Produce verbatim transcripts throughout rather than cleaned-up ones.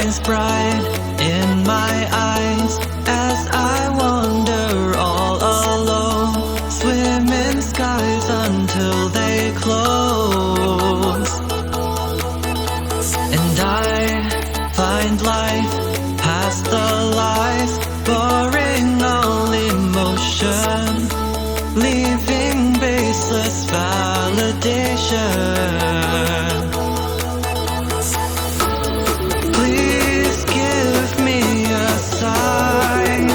shines bright in my eyes as I wander all alone, swim in skies until they close. And I find life past the lies, boring all emotion, leaving baseless validation. Please give me a sign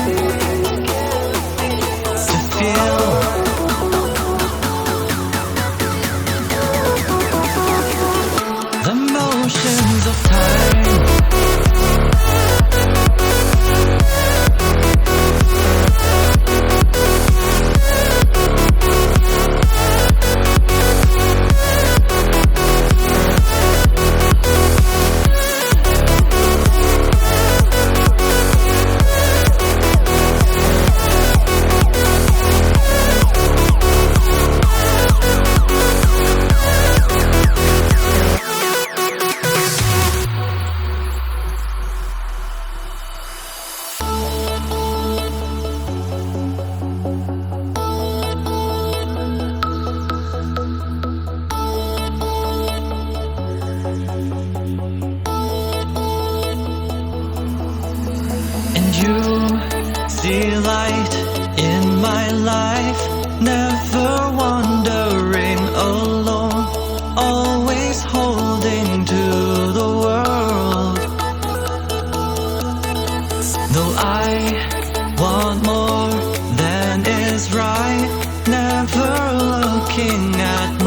to feel the motions of time. You see light in my life, never wandering alone, always holding to the world. Though I want more than is right, never looking at